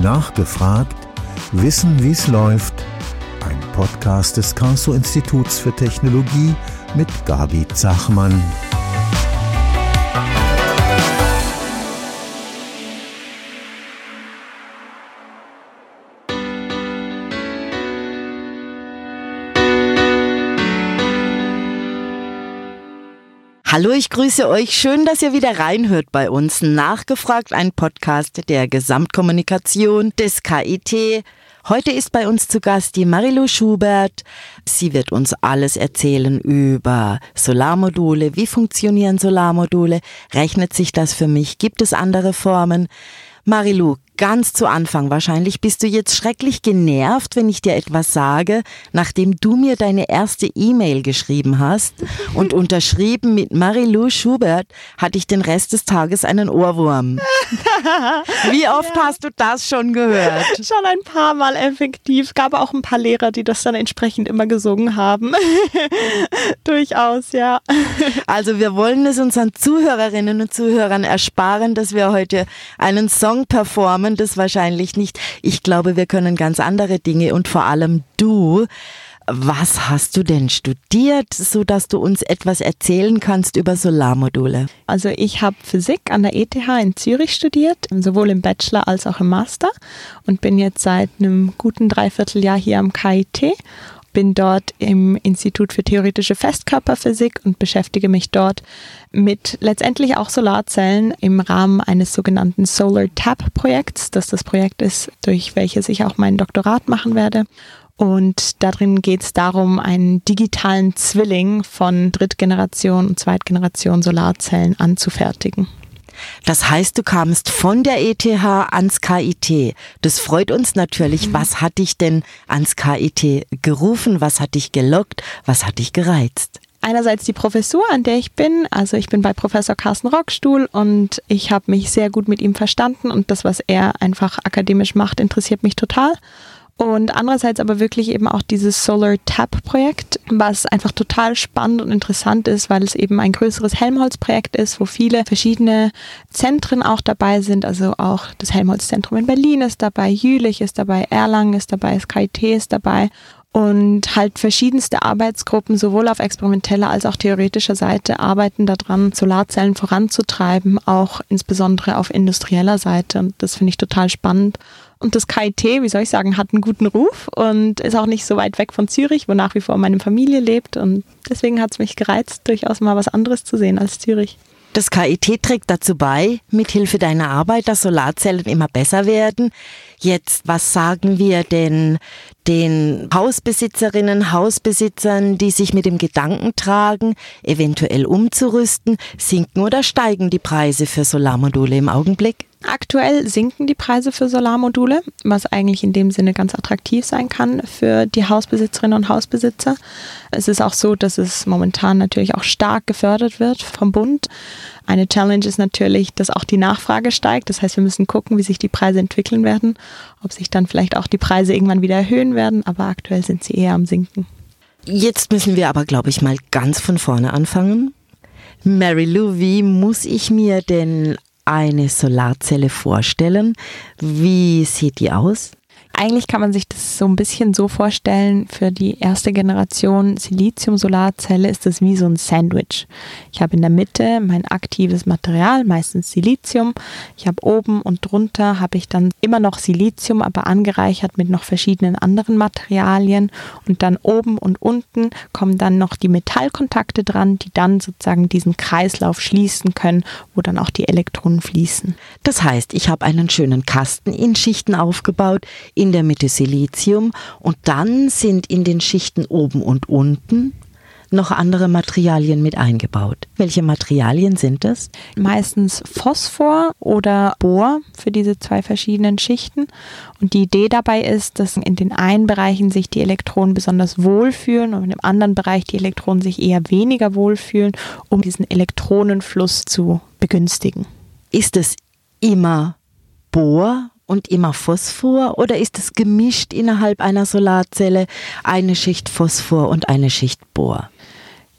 Nachgefragt, Wissen, wie es läuft. Ein Podcast des Karlsruhe-Instituts für Technologie mit Gabi Zachmann. Hallo, ich grüße euch. Schön, dass ihr wieder reinhört bei uns. Nachgefragt, ein Podcast der Gesamtkommunikation des KIT. Heute ist bei uns zu Gast die Marilou Schubert. Sie wird uns alles erzählen über Solarmodule. Wie funktionieren Solarmodule? Rechnet sich das für mich? Gibt es andere Formen? Marilou, ganz zu Anfang, wahrscheinlich bist du jetzt schrecklich genervt, wenn ich dir etwas sage, nachdem du mir deine erste E-Mail geschrieben hast und unterschrieben mit Marilou Schubert, hatte ich den Rest des Tages einen Ohrwurm. Wie oft hast du das schon gehört? Schon ein paar Mal effektiv. Gab auch ein paar Lehrer, die das dann entsprechend immer gesungen haben. Durchaus, ja. Also wir wollen es unseren Zuhörerinnen und Zuhörern ersparen, dass wir heute einen Song performen. Das wahrscheinlich nicht. Ich glaube, wir können ganz andere Dinge und vor allem du. Was hast du denn studiert, sodass du uns etwas erzählen kannst über Solarmodule? Also ich habe Physik an der ETH in Zürich studiert, sowohl im Bachelor als auch im Master und bin jetzt seit einem guten Dreivierteljahr hier am KIT. Bin dort im Institut für theoretische Festkörperphysik und beschäftige mich dort mit letztendlich auch Solarzellen im Rahmen eines sogenannten Solar Tap-Projekts, das Projekt ist, durch welches ich auch mein Doktorat machen werde. Und darin geht es darum, einen digitalen Zwilling von Drittgeneration und Zweitgeneration Solarzellen anzufertigen. Das heißt, du kamst von der ETH ans KIT. Das freut uns natürlich. Was hat dich denn ans KIT gerufen? Was hat dich gelockt? Was hat dich gereizt? Einerseits die Professur, an der ich bin. Also ich bin bei Professor Carsten Rockstuhl und ich habe mich sehr gut mit ihm verstanden und das, was er einfach akademisch macht, interessiert mich total. Und andererseits aber wirklich eben auch dieses Solar Tap Projekt, was einfach total spannend und interessant ist, weil es eben ein größeres Helmholtz-Projekt ist, wo viele verschiedene Zentren auch dabei sind. Also auch das Helmholtz-Zentrum in Berlin ist dabei, Jülich ist dabei, Erlangen ist dabei, das KIT ist dabei. Und halt verschiedenste Arbeitsgruppen, sowohl auf experimenteller als auch theoretischer Seite, arbeiten daran, Solarzellen voranzutreiben, auch insbesondere auf industrieller Seite. Und das finde ich total spannend. Und das KIT, wie soll ich sagen, hat einen guten Ruf und ist auch nicht so weit weg von Zürich, wo nach wie vor meine Familie lebt. Und deswegen hat es mich gereizt, durchaus mal was anderes zu sehen als Zürich. Das KIT trägt dazu bei, mithilfe deiner Arbeit, dass Solarzellen immer besser werden. Jetzt, was sagen wir denn den Hausbesitzerinnen, Hausbesitzern, die sich mit dem Gedanken tragen, eventuell umzurüsten? Sinken oder steigen die Preise für Solarmodule im Augenblick? Aktuell sinken die Preise für Solarmodule, was eigentlich in dem Sinne ganz attraktiv sein kann für die Hausbesitzerinnen und Hausbesitzer. Es ist auch so, dass es momentan natürlich auch stark gefördert wird vom Bund. Eine Challenge ist natürlich, dass auch die Nachfrage steigt. Das heißt, wir müssen gucken, wie sich die Preise entwickeln werden, ob sich dann vielleicht auch die Preise irgendwann wieder erhöhen werden, aber aktuell sind sie eher am Sinken. Jetzt müssen wir aber, glaube ich, mal ganz von vorne anfangen. Marilou, wie muss ich mir denn eine Solarzelle vorstellen? Wie sieht die aus? Eigentlich kann man sich das so ein bisschen so vorstellen, für die erste Generation Silizium-Solarzelle ist das wie so ein Sandwich. Ich habe in der Mitte mein aktives Material, meistens Silizium. Ich habe oben und drunter habe ich dann immer noch Silizium, aber angereichert mit noch verschiedenen anderen Materialien. Und dann oben und unten kommen dann noch die Metallkontakte dran, die dann sozusagen diesen Kreislauf schließen können, wo dann auch die Elektronen fließen. Das heißt, ich habe einen schönen Kasten in Schichten aufgebaut, in der Mitte Silizium und dann sind in den Schichten oben und unten noch andere Materialien mit eingebaut. Welche Materialien sind das? Meistens Phosphor oder Bohr für diese zwei verschiedenen Schichten. Und die Idee dabei ist, dass in den einen Bereichen sich die Elektronen besonders wohlfühlen und im anderen Bereich die Elektronen sich eher weniger wohlfühlen, um diesen Elektronenfluss zu begünstigen. Ist es immer Bohr und immer Phosphor oder ist es gemischt innerhalb einer Solarzelle, eine Schicht Phosphor und eine Schicht Bohr?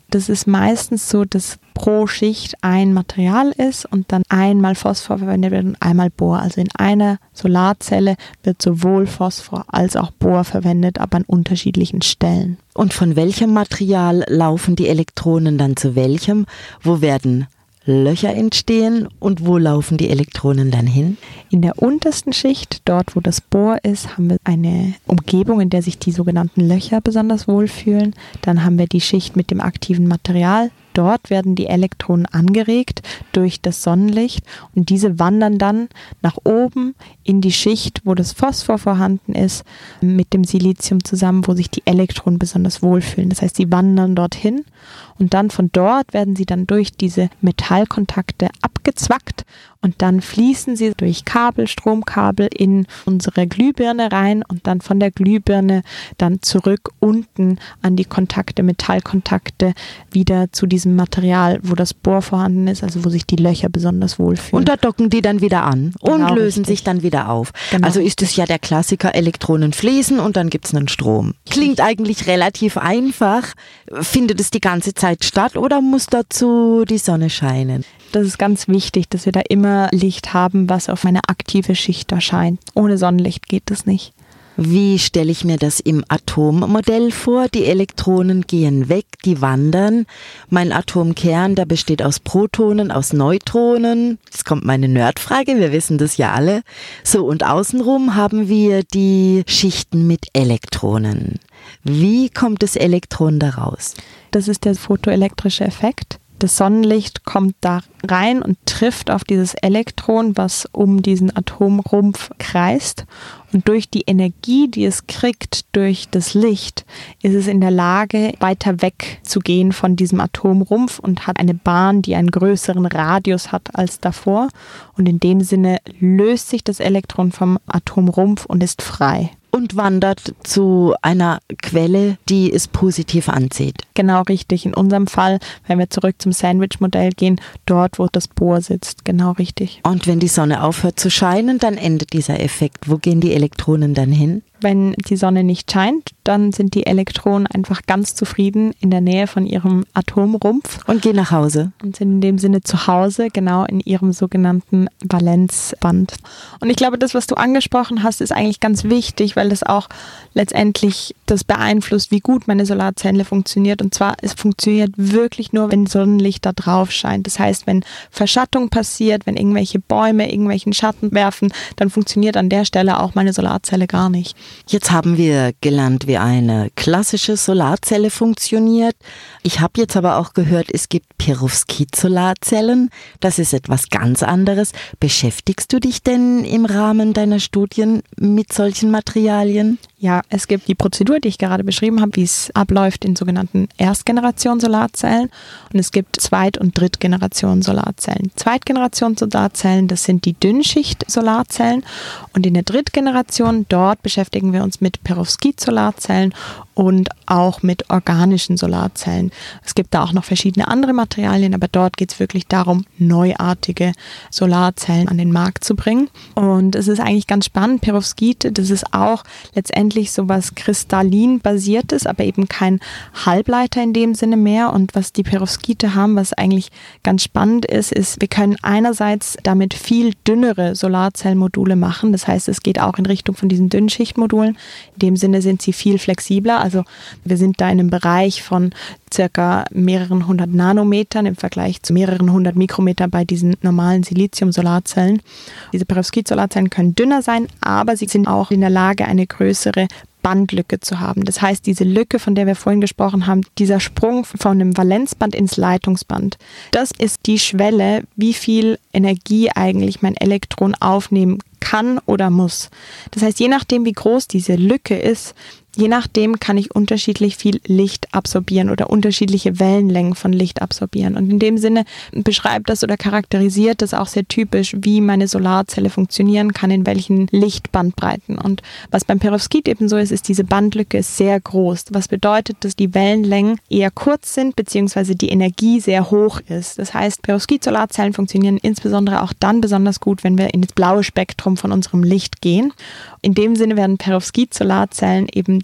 Das ist meistens so, dass pro Schicht ein Material ist und dann einmal Phosphor verwendet wird und einmal Bohr. Also in einer Solarzelle wird sowohl Phosphor als auch Bohr verwendet, aber an unterschiedlichen Stellen. Und von welchem Material laufen die Elektronen dann zu welchem? Wo werden Löcher entstehen und wo laufen die Elektronen dann hin? In der untersten Schicht, dort wo das Bohr ist, haben wir eine Umgebung, in der sich die sogenannten Löcher besonders wohlfühlen. Dann haben wir die Schicht mit dem aktiven Material. Dort werden die Elektronen angeregt durch das Sonnenlicht und diese wandern dann nach oben in die Schicht, wo das Phosphor vorhanden ist, mit dem Silizium zusammen, wo sich die Elektronen besonders wohlfühlen. Das heißt, sie wandern dorthin und dann von dort werden sie dann durch diese Metallkontakte abgezwackt und dann fließen sie durch Kabel, Stromkabel in unsere Glühbirne rein und dann von der Glühbirne dann zurück unten an die Kontakte, Metallkontakte, wieder zu diesem Material, wo das Bohr vorhanden ist, also wo sich die Löcher besonders wohlfühlen. Und da docken die dann wieder an Genau, und lösen richtig. sich dann wieder auf. Genau. Also ist es ja der Klassiker, Elektronen fließen und dann gibt es einen Strom. Klingt eigentlich relativ einfach. Findet es die ganze Zeit statt oder muss dazu die Sonne scheinen? Das ist ganz wichtig, dass wir da immer Licht haben, was auf eine aktive Schicht erscheint. Ohne Sonnenlicht geht das nicht. Wie stelle ich mir das im Atommodell vor? Die Elektronen gehen weg, die wandern. Mein Atomkern, der besteht aus Protonen, aus Neutronen. Jetzt kommt meine Nerdfrage, wir wissen das ja alle. So, und außenrum haben wir die Schichten mit Elektronen. Wie kommt das Elektron da raus? Das ist der photoelektrische Effekt. Das Sonnenlicht kommt da rein und trifft auf dieses Elektron, was um diesen Atomrumpf kreist. Und durch die Energie, die es kriegt, durch das Licht, ist es in der Lage, weiter weg zu gehen von diesem Atomrumpf und hat eine Bahn, die einen größeren Radius hat als davor. Und in dem Sinne löst sich das Elektron vom Atomrumpf und ist frei. Und wandert zu einer Quelle, die es positiv anzieht. Genau richtig. In unserem Fall, wenn wir zurück zum Sandwich-Modell gehen, dort, wo das Bohr sitzt. Genau richtig. Und wenn die Sonne aufhört zu scheinen, dann endet dieser Effekt. Wo gehen die Elektronen dann hin? Wenn die Sonne nicht scheint, dann sind die Elektronen einfach ganz zufrieden in der Nähe von ihrem Atomrumpf. Und gehen nach Hause. Und sind in dem Sinne zu Hause, genau in ihrem sogenannten Valenzband. Und ich glaube, das, was du angesprochen hast, ist eigentlich ganz wichtig, weil das auch letztendlich das beeinflusst, wie gut meine Solarzelle funktioniert. Und zwar, es funktioniert wirklich nur, wenn Sonnenlicht da drauf scheint. Das heißt, wenn Verschattung passiert, wenn irgendwelche Bäume irgendwelchen Schatten werfen, dann funktioniert an der Stelle auch meine Solarzelle gar nicht. Jetzt haben wir gelernt, wie eine klassische Solarzelle funktioniert. Ich habe jetzt aber auch gehört, es gibt Perovskit-Solarzellen. Das ist etwas ganz anderes. Beschäftigst du dich denn im Rahmen deiner Studien mit solchen Materialien? Ja, es gibt die Prozedur, die ich gerade beschrieben habe, wie es abläuft in sogenannten Erstgeneration-Solarzellen. Und es gibt Zweit- und Drittgeneration-Solarzellen. Zweitgeneration-Solarzellen, das sind die Dünnschicht-Solarzellen. Und in der Drittgeneration, dort beschäftigen wir uns mit Perovskit-Solarzellen und auch mit organischen Solarzellen. Es gibt da auch noch verschiedene andere Materialien, aber dort geht es wirklich darum, neuartige Solarzellen an den Markt zu bringen. Und es ist eigentlich ganz spannend. Perovskit, das ist auch letztendlich so was kristallin-basiertes, aber eben kein Halbleiter in dem Sinne mehr. Und was die Perovskite haben, was eigentlich ganz spannend ist, wir können einerseits damit viel dünnere Solarzellmodule machen. Das heißt, es geht auch in Richtung von diesen Dünnschichtmodulen. In dem Sinne sind sie viel flexibler. Also wir sind da in einem Bereich von circa mehreren hundert Nanometern im Vergleich zu mehreren hundert Mikrometer bei diesen normalen Silizium-Solarzellen. Diese Perovskit-Solarzellen können dünner sein, aber sie sind auch in der Lage, eine größere Bandlücke zu haben. Das heißt, diese Lücke, von der wir vorhin gesprochen haben, dieser Sprung von dem Valenzband ins Leitungsband, das ist die Schwelle, wie viel Energie eigentlich mein Elektron aufnehmen kann oder muss. Das heißt, je nachdem, wie groß diese Lücke ist, je nachdem kann ich unterschiedlich viel Licht absorbieren oder unterschiedliche Wellenlängen von Licht absorbieren. Und in dem Sinne beschreibt das oder charakterisiert das auch sehr typisch, wie meine Solarzelle funktionieren kann, in welchen Lichtbandbreiten. Und was beim Perovskit eben so ist, ist diese Bandlücke sehr groß. Was bedeutet, dass die Wellenlängen eher kurz sind, beziehungsweise die Energie sehr hoch ist. Das heißt, Perovskit-Solarzellen funktionieren insbesondere auch dann besonders gut, wenn wir in das blaue Spektrum von unserem Licht gehen. In dem Sinne werden Perovskit-Solarzellen eben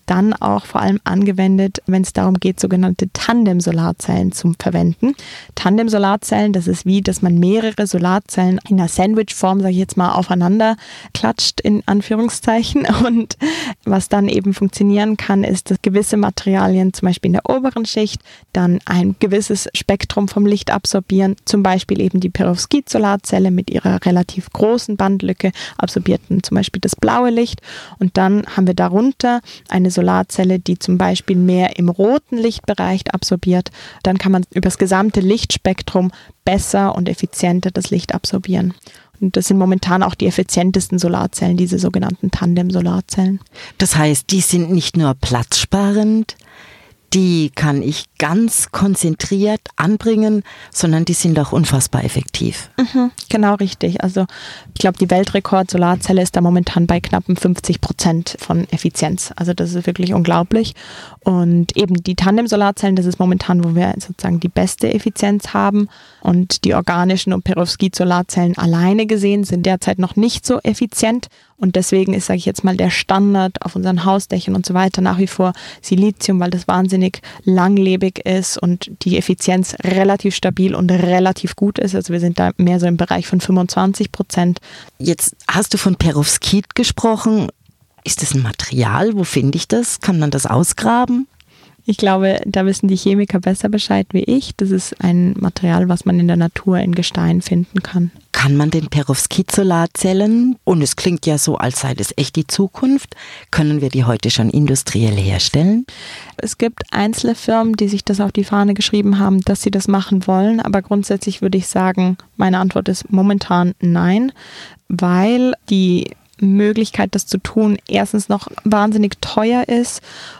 dann auch vor allem angewendet, wenn es darum geht, sogenannte Tandem-Solarzellen zu verwenden. Tandem-Solarzellen, das ist wie, dass man mehrere Solarzellen in einer Sandwich-Form, sage ich jetzt mal, aufeinander klatscht, in Anführungszeichen. Und was dann eben funktionieren kann, ist, dass gewisse Materialien, zum Beispiel in der oberen Schicht, dann ein gewisses Spektrum vom Licht absorbieren. Zum Beispiel eben die Perovskit-Solarzelle mit ihrer relativ großen Bandlücke absorbiert zum Beispiel das blaue Licht. Und dann haben wir darunter eine Solarzelle, die zum Beispiel mehr im roten Lichtbereich absorbiert. Dann kann man über das gesamte Lichtspektrum besser und effizienter das Licht absorbieren. Und das sind momentan auch die effizientesten Solarzellen, diese sogenannten Tandem-Solarzellen. Das heißt, die sind nicht nur platzsparend, die kann ich ganz konzentriert anbringen, sondern die sind auch unfassbar effektiv. Genau, richtig. Also ich glaube, die Weltrekord-Solarzelle ist da momentan bei knappen 50% von Effizienz. Also das ist wirklich unglaublich. Und eben die Tandem-Solarzellen, das ist momentan, wo wir sozusagen die beste Effizienz haben. Und die organischen und Perovskit-Solarzellen alleine gesehen sind derzeit noch nicht so effizient. Und deswegen ist, sage ich jetzt mal, der Standard auf unseren Hausdächern und so weiter nach wie vor Silizium, weil das wahnsinnig langlebig ist und die Effizienz relativ stabil und relativ gut ist. Also wir sind da mehr so im Bereich von 25%. Jetzt hast du von Perovskit gesprochen. Ist das ein Material? Wo finde ich das? Kann man das ausgraben? Ich glaube, da wissen die Chemiker besser Bescheid wie ich. Das ist ein Material, was man in der Natur in Gestein finden kann. Kann man den Perovskit-Solarzellen, und es klingt ja so, als sei das echt die Zukunft, können wir die heute schon industriell herstellen? Es gibt einzelne Firmen, die sich das auf die Fahne geschrieben haben, dass sie das machen wollen. Aber grundsätzlich würde ich sagen, meine Antwort ist momentan nein, weil die Möglichkeit, das zu tun, erstens noch wahnsinnig teuer ist.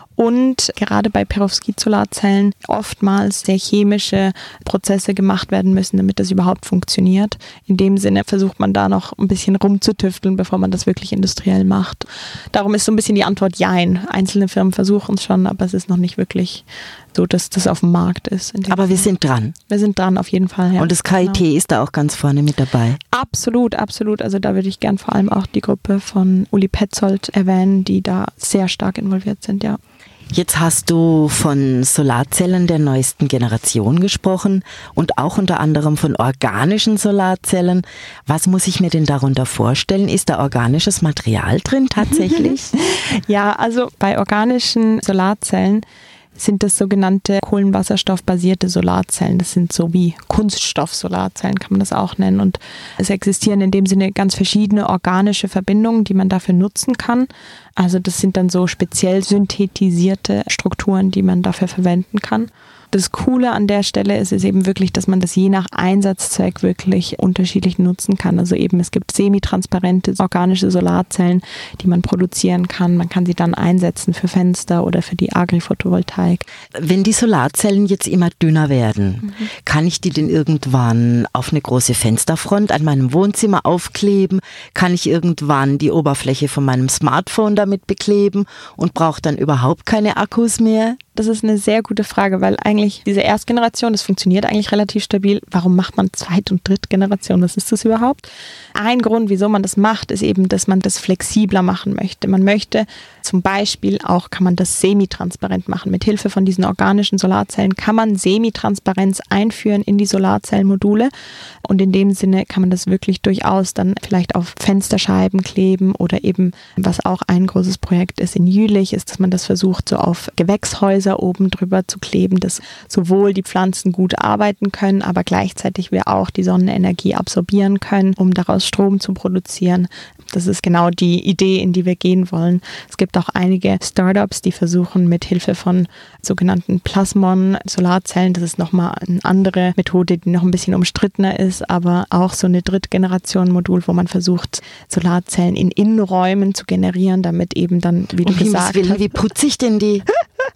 Und gerade bei Perovskit-Solarzellen oftmals sehr chemische Prozesse gemacht werden müssen, damit das überhaupt funktioniert. In dem Sinne versucht man da noch ein bisschen rumzutüfteln, bevor man das wirklich industriell macht. Darum ist so ein bisschen die Antwort Jein. Einzelne Firmen versuchen es schon, aber es ist noch nicht wirklich so, dass das auf dem Markt ist. Aber wir sind dran. Wir sind dran, auf jeden Fall. Ja. Und das KIT ist da auch ganz vorne mit dabei. Absolut, absolut. Also da würde ich gern vor allem auch die Gruppe von Uli Petzold erwähnen, die da sehr stark involviert sind, ja. Jetzt hast du von Solarzellen der neuesten Generation gesprochen und auch unter anderem von organischen Solarzellen. Was muss ich mir denn darunter vorstellen? Ist da organisches Material drin tatsächlich? Ja, also bei organischen Solarzellen sind das sogenannte kohlenwasserstoffbasierte Solarzellen. Das sind so wie Kunststoff-Solarzellen, kann man das auch nennen. Und es existieren in dem Sinne ganz verschiedene organische Verbindungen, die man dafür nutzen kann. Also das sind dann so speziell synthetisierte Strukturen, die man dafür verwenden kann. Das Coole an der Stelle ist eben wirklich, dass man das je nach Einsatzzweck wirklich unterschiedlich nutzen kann. Also eben es gibt semitransparente organische Solarzellen, die man produzieren kann. Man kann sie dann einsetzen für Fenster oder für die Agri-Photovoltaik. Wenn die Solarzellen jetzt immer dünner werden, kann ich die denn irgendwann auf eine große Fensterfront an meinem Wohnzimmer aufkleben? Kann ich irgendwann die Oberfläche von meinem Smartphone damit bekleben und brauche dann überhaupt keine Akkus mehr? Das ist eine sehr gute Frage, weil eigentlich diese Erstgeneration, das funktioniert eigentlich relativ stabil. Warum macht man Zweit- und Drittgeneration? Was ist das überhaupt? Ein Grund, wieso man das macht, ist eben, dass man das flexibler machen möchte. Man möchte zum Beispiel auch, kann man das semitransparent machen. Mit Hilfe von diesen organischen Solarzellen kann man Semitransparenz einführen in die Solarzellmodule. Und in dem Sinne kann man das wirklich durchaus dann vielleicht auf Fensterscheiben kleben oder eben, was auch ein großes Projekt ist in Jülich, ist, dass man das versucht, so auf Gewächshäuser oben drüber zu kleben, dass sowohl die Pflanzen gut arbeiten können, aber gleichzeitig wir auch die Sonnenenergie absorbieren können, um daraus Strom zu produzieren. Das ist genau die Idee, in die wir gehen wollen. Es gibt auch einige Startups, die versuchen mit Hilfe von sogenannten Plasmon-Solarzellen, das ist nochmal eine andere Methode, die noch ein bisschen umstrittener ist, aber auch so eine Drittgeneration-Modul, wo man versucht, Solarzellen in Innenräumen zu generieren, damit eben dann, wie du gesagt hast. Wie putze ich denn die?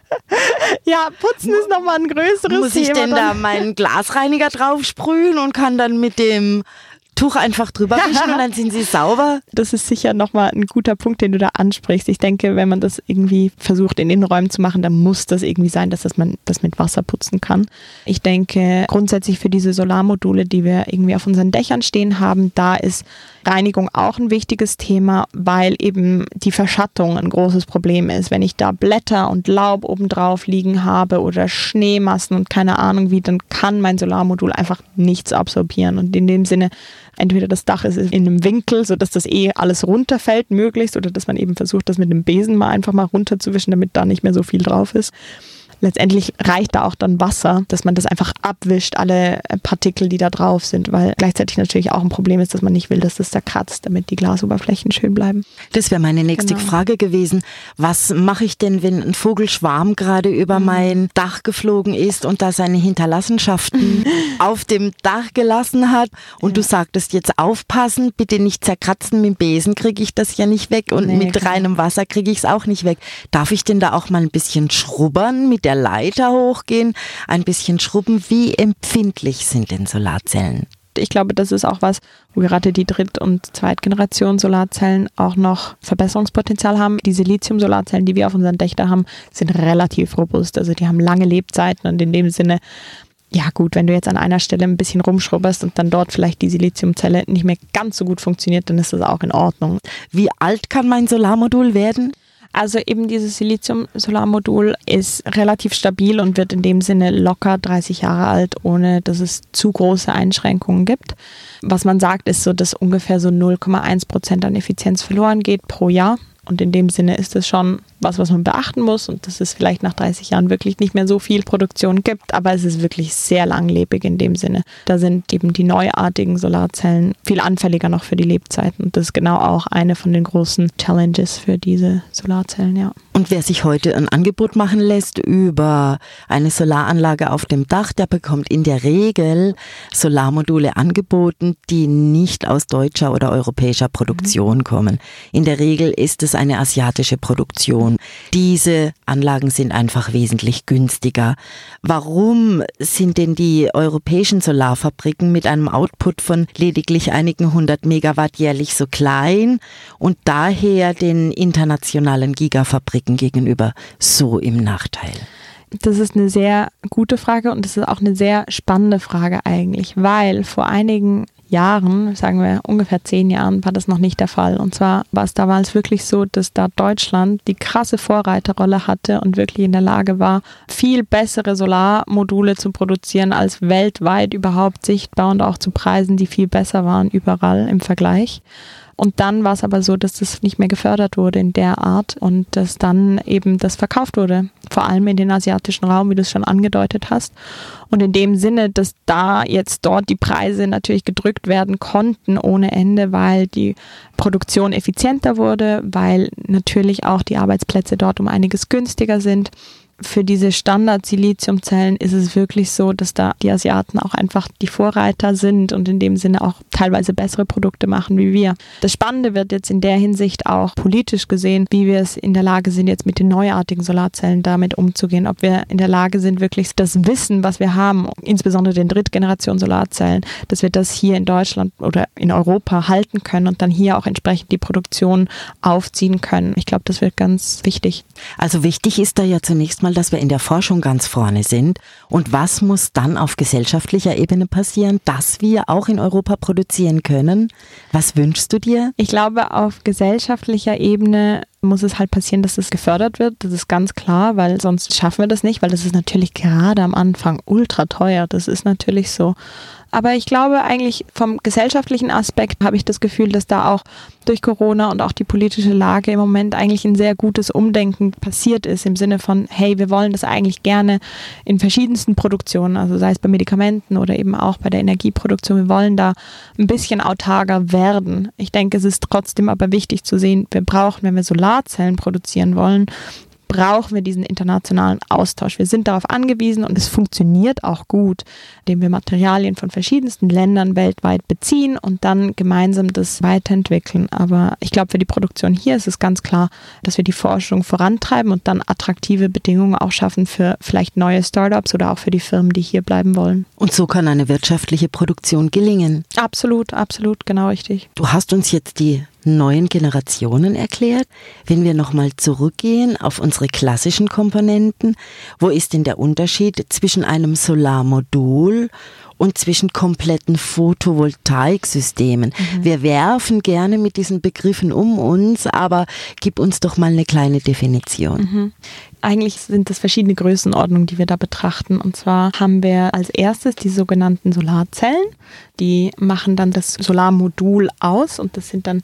Ja, putzen ist nochmal ein größeres Thema. Muss ich denn da meinen Glasreiniger drauf sprühen und kann dann mit dem Tuch einfach drüber wischen und dann sind sie sauber. Das ist sicher nochmal ein guter Punkt, den du da ansprichst. Ich denke, wenn man das irgendwie versucht in Innenräumen zu machen, dann muss das irgendwie sein, dass man das mit Wasser putzen kann. Ich denke, grundsätzlich für diese Solarmodule, die wir irgendwie auf unseren Dächern stehen haben, da ist Reinigung auch ein wichtiges Thema, weil eben die Verschattung ein großes Problem ist. Wenn ich da Blätter und Laub obendrauf liegen habe oder Schneemassen und keine Ahnung wie, dann kann mein Solarmodul einfach nichts absorbieren. Und in dem Sinne, entweder das Dach ist in einem Winkel, sodass das alles runterfällt möglichst, oder dass man eben versucht, das mit einem Besen mal einfach mal runterzuwischen, damit da nicht mehr so viel drauf ist. Letztendlich reicht da auch dann Wasser, dass man das einfach abwischt, alle Partikel, die da drauf sind, weil gleichzeitig natürlich auch ein Problem ist, dass man nicht will, dass das zerkratzt, damit die Glasoberflächen schön bleiben. Das wäre meine nächste Frage gewesen. Was mache ich denn, wenn ein Vogelschwarm gerade über mein Dach geflogen ist und da seine Hinterlassenschaften auf dem Dach gelassen hat und du sagtest jetzt aufpassen, bitte nicht zerkratzen, mit dem Besen kriege ich das ja nicht weg und mit reinem Wasser kriege ich es auch nicht weg. Darf ich denn da auch mal ein bisschen schrubbern, mit der Leiter hochgehen, ein bisschen schrubben? Wie empfindlich sind denn Solarzellen? Ich glaube, das ist auch was, wo gerade die Dritt- und Zweitgeneration Solarzellen auch noch Verbesserungspotenzial haben. Die Silizium-Solarzellen, die wir auf unseren Dächern haben, sind relativ robust. Also die haben lange Lebzeiten und in dem Sinne, ja gut, wenn du jetzt an einer Stelle ein bisschen rumschrubberst und dann dort vielleicht die Siliziumzelle nicht mehr ganz so gut funktioniert, dann ist das auch in Ordnung. Wie alt kann mein Solarmodul werden? Also eben dieses Silizium-Solarmodul ist relativ stabil und wird in dem Sinne locker 30 Jahre alt, ohne dass es zu große Einschränkungen gibt. Was man sagt, ist so, dass ungefähr so 0,1% an Effizienz verloren geht pro Jahr. Und in dem Sinne ist es schon was man beachten muss und dass es vielleicht nach 30 Jahren wirklich nicht mehr so viel Produktion gibt, aber es ist wirklich sehr langlebig in dem Sinne. Da sind eben die neuartigen Solarzellen viel anfälliger noch für die Lebzeiten und das ist genau auch eine von den großen Challenges für diese Solarzellen, ja. Und wer sich heute ein Angebot machen lässt über eine Solaranlage auf dem Dach, der bekommt in der Regel Solarmodule angeboten, die nicht aus deutscher oder europäischer Produktion kommen. In der Regel ist es eine asiatische Produktion. Diese Anlagen sind einfach wesentlich günstiger. Warum sind denn die europäischen Solarfabriken mit einem Output von lediglich einigen 100 Megawatt jährlich so klein und daher den internationalen Gigafabriken gegenüber so im Nachteil? Das ist eine sehr gute Frage und das ist auch eine sehr spannende Frage eigentlich, weil vor einigen Jahren, sagen wir ungefähr 10 Jahren, war das noch nicht der Fall. Und zwar war es damals wirklich so, dass da Deutschland die krasse Vorreiterrolle hatte und wirklich in der Lage war, viel bessere Solarmodule zu produzieren als weltweit überhaupt sichtbar und auch zu Preisen, die viel besser waren überall im Vergleich. Und dann war es aber so, dass das nicht mehr gefördert wurde in der Art und dass dann eben das verkauft wurde, vor allem in den asiatischen Raum, wie du es schon angedeutet hast. Und in dem Sinne, dass da jetzt dort die Preise natürlich gedrückt werden konnten ohne Ende, weil die Produktion effizienter wurde, weil natürlich auch die Arbeitsplätze dort um einiges günstiger sind. Für diese Standard-Siliziumzellen ist es wirklich so, dass da die Asiaten auch einfach die Vorreiter sind und in dem Sinne auch teilweise bessere Produkte machen wie wir. Das Spannende wird jetzt in der Hinsicht auch politisch gesehen, wie wir es in der Lage sind, jetzt mit den neuartigen Solarzellen damit umzugehen. Ob wir in der Lage sind, wirklich das Wissen, was wir haben, insbesondere den Drittgeneration-Solarzellen, dass wir das hier in Deutschland oder in Europa halten können und dann hier auch entsprechend die Produktion aufziehen können. Ich glaube, das wird ganz wichtig. Also wichtig ist da ja zunächst mal, dass wir in der Forschung ganz vorne sind. Und was muss dann auf gesellschaftlicher Ebene passieren, dass wir auch in Europa produzieren können? Was wünschst du dir? Ich glaube, auf gesellschaftlicher Ebene muss es halt passieren, dass das gefördert wird. Das ist ganz klar, weil sonst schaffen wir das nicht, weil das ist natürlich gerade am Anfang ultra teuer. Das ist natürlich so. Aber ich glaube eigentlich vom gesellschaftlichen Aspekt habe ich das Gefühl, dass da auch durch Corona und auch die politische Lage im Moment eigentlich ein sehr gutes Umdenken passiert ist im Sinne von, hey, wir wollen das eigentlich gerne in verschiedensten Produktionen, also sei es bei Medikamenten oder eben auch bei der Energieproduktion, wir wollen da ein bisschen autarker werden. Ich denke, es ist trotzdem aber wichtig zu sehen, wir brauchen, wenn wir Solarzellen produzieren wollen, brauchen wir diesen internationalen Austausch. Wir sind darauf angewiesen und es funktioniert auch gut, indem wir Materialien von verschiedensten Ländern weltweit beziehen und dann gemeinsam das weiterentwickeln. Aber ich glaube, für die Produktion hier ist es ganz klar, dass wir die Forschung vorantreiben und dann attraktive Bedingungen auch schaffen für vielleicht neue Startups oder auch für die Firmen, die hier bleiben wollen. Und so kann eine wirtschaftliche Produktion gelingen. Absolut, absolut, genau richtig. Du hast uns jetzt die neuen Generationen erklärt. Wenn wir nochmal zurückgehen auf unsere klassischen Komponenten, wo ist denn der Unterschied zwischen einem Solarmodul und zwischen kompletten Photovoltaiksystemen? Wir werfen gerne mit diesen Begriffen um uns, aber gib uns doch mal eine kleine Definition. Eigentlich sind das verschiedene Größenordnungen, die wir da betrachten. Und zwar haben wir als erstes die sogenannten Solarzellen. Die machen dann das Solarmodul aus und das sind dann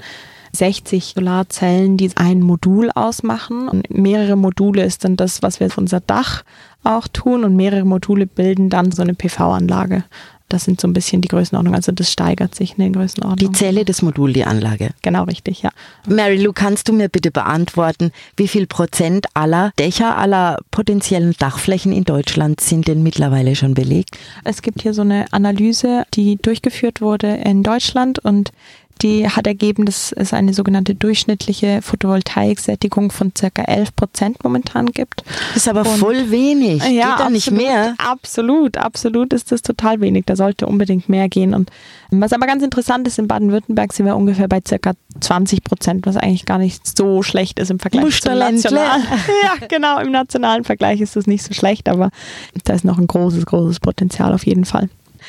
60 Solarzellen, die ein Modul ausmachen. Und mehrere Module ist dann das, was wir auf unser Dach auch tun und mehrere Module bilden dann so eine PV-Anlage. Das sind so ein bisschen die Größenordnung, also das steigert sich in den Größenordnungen. Die Zelle, das Modul, die Anlage. Genau, richtig, ja. Mary-Lou, kannst du mir bitte beantworten, wie viel Prozent aller Dächer, aller potenziellen Dachflächen in Deutschland sind denn mittlerweile schon belegt? Es gibt hier so eine Analyse, die durchgeführt wurde in Deutschland und die hat ergeben, dass es eine sogenannte durchschnittliche Photovoltaiksättigung von ca. 11% momentan gibt. Das ist aber voll wenig. Ja, geht da absolut, nicht mehr? Absolut ist das total wenig. Da sollte unbedingt mehr gehen. Und was aber ganz interessant ist, in Baden-Württemberg sind wir ungefähr bei ca. 20%, was eigentlich gar nicht so schlecht ist im Vergleich zum nationalen. Ja, genau, im nationalen Vergleich ist das nicht so schlecht, aber da ist noch ein großes Potenzial auf jeden Fall.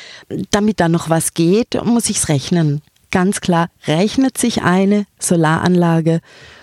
Damit da noch was geht, muss ich es rechnen. Ganz klar, rechnet sich eine Solaranlage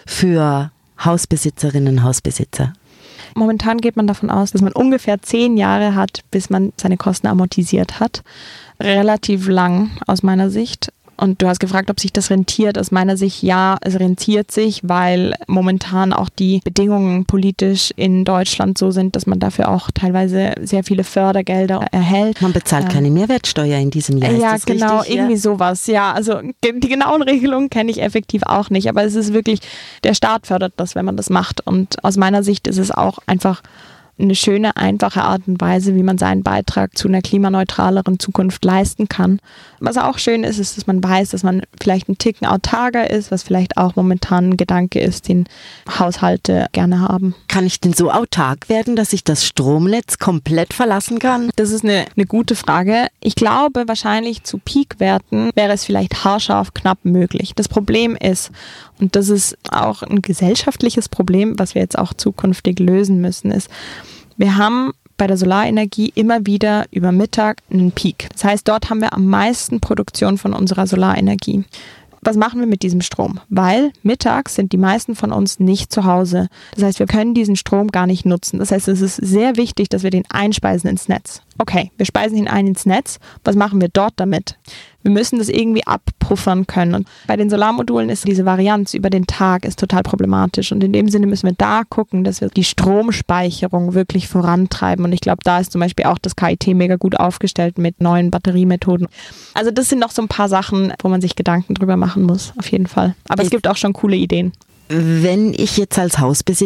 für Hausbesitzerinnen und Hausbesitzer? Momentan geht man davon aus, dass man ungefähr 10 Jahre hat, bis man seine Kosten amortisiert hat. Relativ lang aus meiner Sicht. Und du hast gefragt, ob sich das rentiert. Aus meiner Sicht ja, es rentiert sich, weil momentan auch die Bedingungen politisch in Deutschland so sind, dass man dafür auch teilweise sehr viele Fördergelder erhält. Man bezahlt keine Mehrwertsteuer in diesem Jahr. Ja, ist das genau, richtig? irgendwie sowas. Ja, also die genauen Regelungen kenne ich effektiv auch nicht, aber es ist wirklich, der Staat fördert das, wenn man das macht. Und aus meiner Sicht ist es auch einfach eine schöne, einfache Art und Weise, wie man seinen Beitrag zu einer klimaneutraleren Zukunft leisten kann. Was auch schön ist, ist, dass man weiß, dass man vielleicht einen Ticken autarker ist, was vielleicht auch momentan ein Gedanke ist, den Haushalte gerne haben. Kann ich denn so autark werden, dass ich das Stromnetz komplett verlassen kann? Das ist eine gute Frage. Ich glaube, wahrscheinlich zu Peakwerten wäre es vielleicht haarscharf knapp möglich. Das Problem ist, und das ist auch ein gesellschaftliches Problem, was wir jetzt auch zukünftig lösen müssen, ist, wir haben bei der Solarenergie immer wieder über Mittag einen Peak. Das heißt, dort haben wir am meisten Produktion von unserer Solarenergie. Was machen wir mit diesem Strom? Weil mittags sind die meisten von uns nicht zu Hause. Das heißt, wir können diesen Strom gar nicht nutzen. Das heißt, es ist sehr wichtig, dass wir den einspeisen ins Netz. Okay, wir speisen ihn ein ins Netz. Was machen wir dort damit? Wir müssen das irgendwie abpuffern können. Und bei den Solarmodulen ist diese Varianz über den Tag ist total problematisch. Und in dem Sinne müssen wir da gucken, dass wir die Stromspeicherung wirklich vorantreiben. Und ich glaube, da ist zum Beispiel auch das KIT mega gut aufgestellt mit neuen Batteriemethoden. Also das sind noch so ein paar Sachen, wo man sich Gedanken drüber machen muss, auf jeden Fall. Aber es gibt auch schon coole Ideen. Wenn ich jetzt als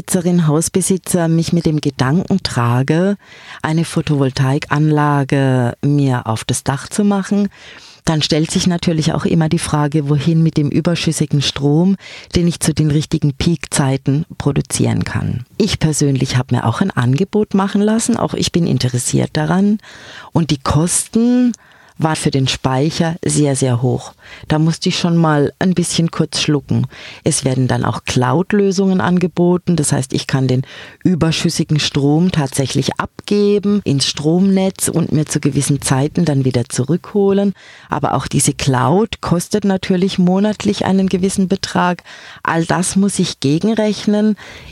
Hausbesitzer mich mit dem Gedanken trage, eine Photovoltaikanlage mir auf das Dach zu machen, dann stellt sich natürlich auch immer die Frage, wohin mit dem überschüssigen Strom, den ich zu den richtigen Peakzeiten produzieren kann. Ich persönlich habe mir auch ein Angebot machen lassen, auch ich bin interessiert daran, und die Kosten war für den Speicher sehr, sehr hoch. Da musste ich schon mal ein bisschen kurz schlucken. Es werden dann auch Cloud-Lösungen angeboten. Das heißt, ich kann den überschüssigen Strom tatsächlich abgeben ins Stromnetz und mir zu gewissen Zeiten dann wieder zurückholen. Aber auch diese Cloud kostet natürlich monatlich einen gewissen Betrag. All das muss ich gegenrechnen.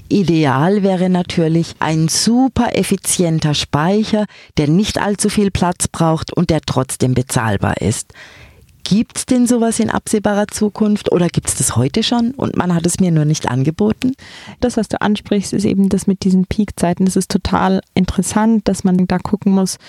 Ideal wäre natürlich ein super effizienter Speicher, der nicht allzu viel Platz braucht und der trotzdem bezahlbar ist. Gibt es denn sowas in absehbarer Zukunft oder gibt es das heute schon und man hat es mir nur nicht angeboten? Das, was du ansprichst, ist eben das mit diesen Peakzeiten. Das ist total interessant, dass man da gucken muss,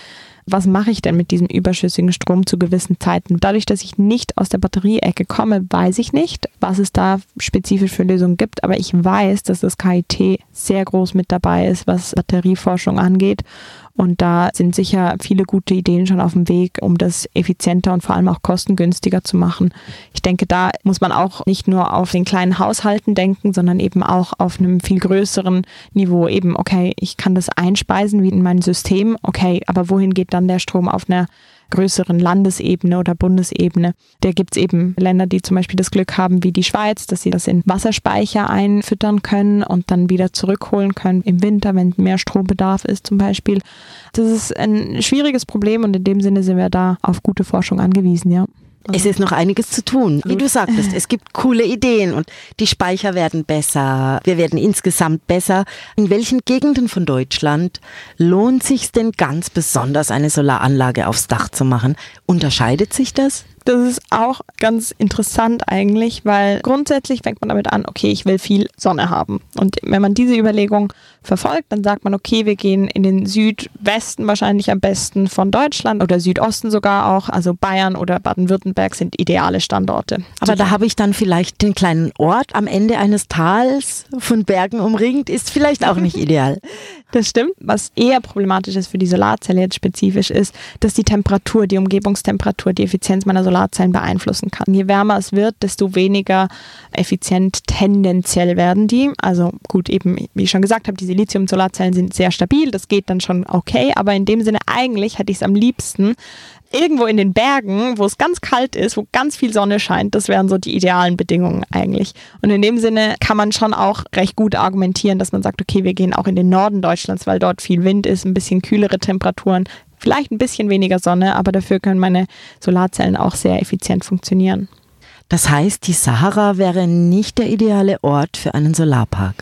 was mache ich denn mit diesem überschüssigen Strom zu gewissen Zeiten? Dadurch, dass ich nicht aus der Batterieecke komme, weiß ich nicht, was es da spezifisch für Lösungen gibt, aber ich weiß, dass das KIT sehr groß mit dabei ist, was Batterieforschung angeht. Und da sind sicher viele gute Ideen schon auf dem Weg, um das effizienter und vor allem auch kostengünstiger zu machen. Ich denke, da muss man auch nicht nur auf den kleinen Haushalten denken, sondern eben auch auf einem viel größeren Niveau. Eben, okay, ich kann das einspeisen wie in mein System, okay, aber wohin geht dann der Strom auf einer größeren Landesebene oder Bundesebene? Da gibt es eben Länder, die zum Beispiel das Glück haben, wie die Schweiz, dass sie das in Wasserspeicher einfüttern können und dann wieder zurückholen können im Winter, wenn mehr Strombedarf ist zum Beispiel. Das ist ein schwieriges Problem und in dem Sinne sind wir da auf gute Forschung angewiesen, ja. Es ist noch einiges zu tun. Wie du sagtest, es gibt coole Ideen und die Speicher werden besser. Wir werden insgesamt besser. In welchen Gegenden von Deutschland lohnt sich denn ganz besonders, eine Solaranlage aufs Dach zu machen? Unterscheidet sich das? Das ist auch ganz interessant eigentlich, weil grundsätzlich fängt man damit an, okay, ich will viel Sonne haben. Und wenn man diese Überlegung verfolgt, dann sagt man, okay, wir gehen in den Südwesten wahrscheinlich am besten von Deutschland oder Südosten sogar auch. Also Bayern oder Baden-Württemberg sind ideale Standorte. Aber da habe ich dann vielleicht den kleinen Ort am Ende eines Tals von Bergen umringt, ist vielleicht auch nicht ideal. Das stimmt. Was eher problematisch ist für die Solarzelle jetzt spezifisch ist, dass die Temperatur, die Umgebungstemperatur, die Effizienz meiner Solarzellen beeinflussen kann. Je wärmer es wird, desto weniger effizient tendenziell werden die. Also gut, eben, wie ich schon gesagt habe, die Silizium-Solarzellen sind sehr stabil, das geht dann schon okay, aber in dem Sinne eigentlich hätte ich es am liebsten irgendwo in den Bergen, wo es ganz kalt ist, wo ganz viel Sonne scheint. Das wären so die idealen Bedingungen eigentlich. Und in dem Sinne kann man schon auch recht gut argumentieren, dass man sagt, okay, wir gehen auch in den Norden Deutschlands, weil dort viel Wind ist, ein bisschen kühlere Temperaturen, vielleicht ein bisschen weniger Sonne, aber dafür können meine Solarzellen auch sehr effizient funktionieren. Das heißt, die Sahara wäre nicht der ideale Ort für einen Solarpark?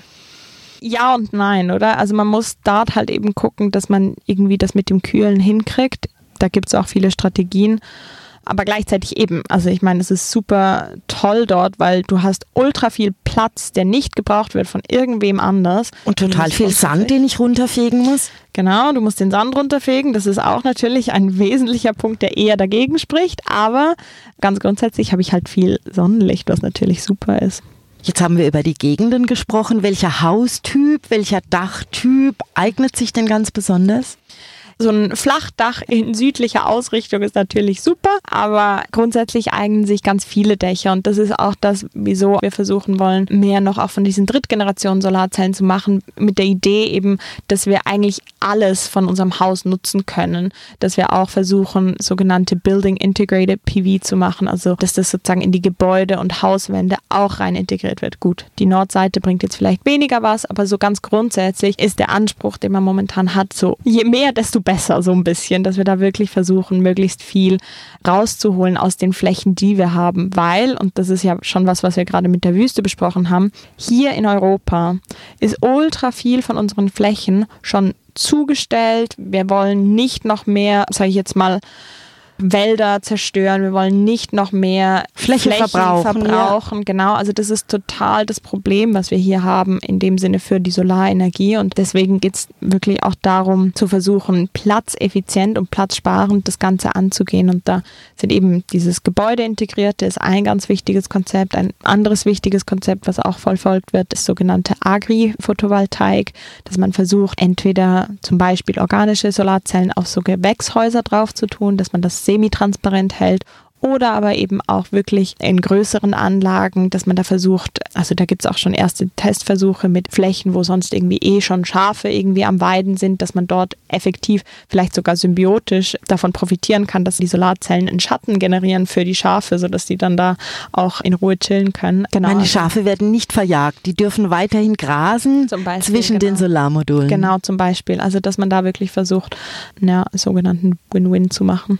Ja und nein, oder? Also man muss dort halt eben gucken, dass man irgendwie das mit dem Kühlen hinkriegt. Da gibt es auch viele Strategien, aber gleichzeitig eben, also ich meine, es ist super toll dort, weil du hast ultra viel Platz, der nicht gebraucht wird von irgendwem anders. Und total viel Sand, den ich runterfegen muss. Genau, du musst den Sand runterfegen, das ist auch natürlich ein wesentlicher Punkt, der eher dagegen spricht, aber ganz grundsätzlich habe ich halt viel Sonnenlicht, was natürlich super ist. Jetzt haben wir über die Gegenden gesprochen. Welcher Haustyp, welcher Dachtyp eignet sich denn ganz besonders? So ein Flachdach in südlicher Ausrichtung ist natürlich super, aber grundsätzlich eignen sich ganz viele Dächer und das ist auch das, wieso wir versuchen wollen, mehr noch auch von diesen Drittgenerationen-Solarzellen zu machen, mit der Idee eben, dass wir eigentlich alles von unserem Haus nutzen können, dass wir auch versuchen, sogenannte Building Integrated PV zu machen, also dass das sozusagen in die Gebäude und Hauswände auch rein integriert wird. Gut, die Nordseite bringt jetzt vielleicht weniger was, aber so ganz grundsätzlich ist der Anspruch, den man momentan hat, so je mehr, desto besser so ein bisschen, dass wir da wirklich versuchen, möglichst viel rauszuholen aus den Flächen, die wir haben, weil, und das ist ja schon was wir gerade mit der Wüste besprochen haben, hier in Europa ist ultra viel von unseren Flächen schon zugestellt. Wir wollen nicht noch mehr, sage ich jetzt mal, Wälder zerstören, wir wollen nicht noch mehr Flächen verbrauchen. Ja. Genau, also das ist total das Problem, was wir hier haben, in dem Sinne für die Solarenergie und deswegen geht es wirklich auch darum, zu versuchen, platzeffizient und platzsparend das Ganze anzugehen und da sind eben dieses Gebäudeintegrierte ist ein ganz wichtiges Konzept, ein anderes wichtiges Konzept, was auch verfolgt wird, ist sogenannte Agri-Photovoltaik, dass man versucht, entweder zum Beispiel organische Solarzellen auf so Gewächshäuser drauf zu tun, dass man das semi-transparent hält oder aber eben auch wirklich in größeren Anlagen, dass man da versucht, also da gibt es auch schon erste Testversuche mit Flächen, wo sonst irgendwie schon Schafe irgendwie am Weiden sind, dass man dort effektiv, vielleicht sogar symbiotisch davon profitieren kann, dass die Solarzellen einen Schatten generieren für die Schafe, sodass die dann da auch in Ruhe chillen können. Genau. Meine Schafe werden nicht verjagt, die dürfen weiterhin grasen zwischen den Solarmodulen. Genau, zum Beispiel. Also dass man da wirklich versucht, einen sogenannten Win-Win zu machen.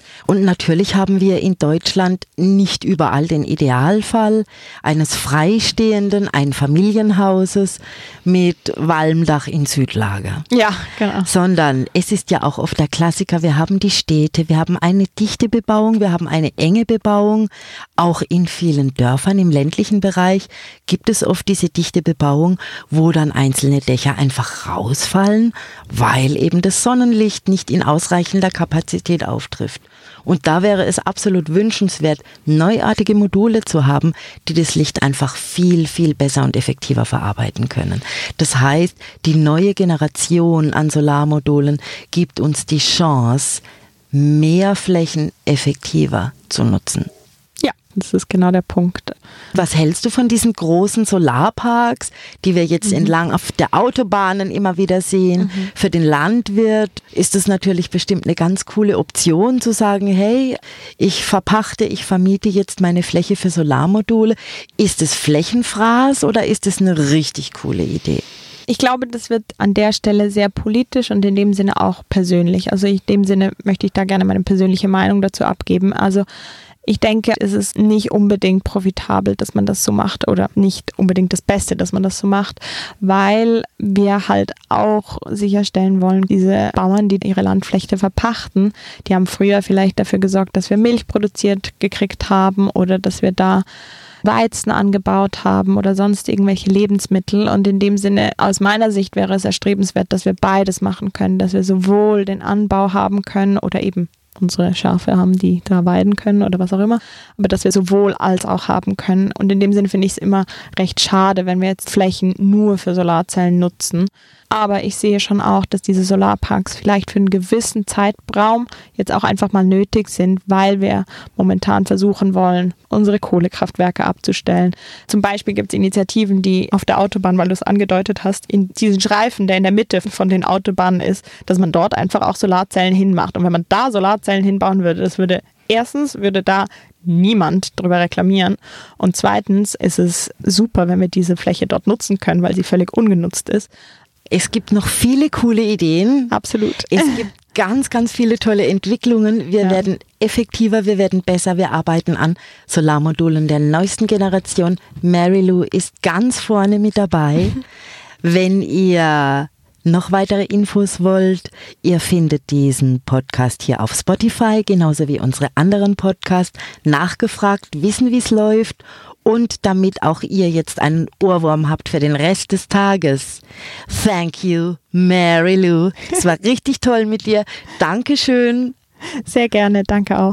Und natürlich haben wir in Deutschland nicht überall den Idealfall eines freistehenden Einfamilienhauses mit Walmdach in Südlage. Ja, genau. Sondern es ist ja auch oft der Klassiker, wir haben die Städte, wir haben eine dichte Bebauung, wir haben eine enge Bebauung. Auch in vielen Dörfern im ländlichen Bereich gibt es oft diese dichte Bebauung, wo dann einzelne Dächer einfach rausfallen, weil eben das Sonnenlicht nicht in ausreichender Kapazität auftrifft. Und da wäre es absolut wünschenswert, neuartige Module zu haben, die das Licht einfach viel, viel besser und effektiver verarbeiten können. Das heißt, die neue Generation an Solarmodulen gibt uns die Chance, mehr Flächen effektiver zu nutzen. Ja, das ist genau der Punkt. Was hältst du von diesen großen Solarparks, die wir jetzt entlang auf der Autobahnen immer wieder sehen? Für den Landwirt ist es natürlich bestimmt eine ganz coole Option zu sagen, hey, ich vermiete jetzt meine Fläche für Solarmodule. Ist es Flächenfraß oder ist es eine richtig coole Idee? Ich glaube, das wird an der Stelle sehr politisch und in dem Sinne auch persönlich. Also in dem Sinne möchte ich da gerne meine persönliche Meinung dazu abgeben. Also ich denke, es ist nicht unbedingt profitabel, dass man das so macht oder nicht unbedingt das Beste, dass man das so macht, weil wir halt auch sicherstellen wollen, diese Bauern, die ihre Landfläche verpachten, die haben früher vielleicht dafür gesorgt, dass wir Milch produziert gekriegt haben oder dass wir da Weizen angebaut haben oder sonst irgendwelche Lebensmittel. Und in dem Sinne, aus meiner Sicht wäre es erstrebenswert, dass wir beides machen können, dass wir sowohl den Anbau haben können oder eben unsere Schafe haben, die da weiden können oder was auch immer, aber dass wir sowohl als auch haben können. Und in dem Sinne finde ich es immer recht schade, wenn wir jetzt Flächen nur für Solarzellen nutzen. Aber ich sehe schon auch, dass diese Solarparks vielleicht für einen gewissen Zeitraum jetzt auch einfach mal nötig sind, weil wir momentan versuchen wollen, unsere Kohlekraftwerke abzustellen. Zum Beispiel gibt es Initiativen, die auf der Autobahn, weil du es angedeutet hast, in diesen Streifen, der in der Mitte von den Autobahnen ist, dass man dort einfach auch Solarzellen hinmacht. Und wenn man da Solarzellen hinbauen würde, erstens würde da niemand drüber reklamieren und zweitens ist es super, wenn wir diese Fläche dort nutzen können, weil sie völlig ungenutzt ist. Es gibt noch viele coole Ideen. Absolut. Es gibt ganz, ganz viele tolle Entwicklungen. Wir werden effektiver, wir werden besser. Wir arbeiten an Solarmodulen der neuesten Generation. Mary-Lou ist ganz vorne mit dabei. Wenn ihr noch weitere Infos wollt, ihr findet diesen Podcast hier auf Spotify, genauso wie unsere anderen Podcasts. Nachgefragt, wissen, wie es läuft. Und damit auch ihr jetzt einen Ohrwurm habt für den Rest des Tages. Thank you, Mary-Lou. Es war richtig toll mit dir. Dankeschön. Sehr gerne, danke auch.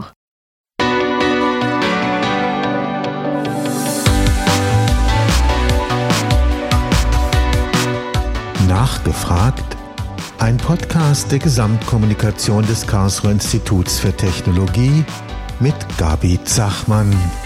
Nachgefragt. Ein Podcast der Gesamtkommunikation des Karlsruher Instituts für Technologie mit Gabi Zachmann.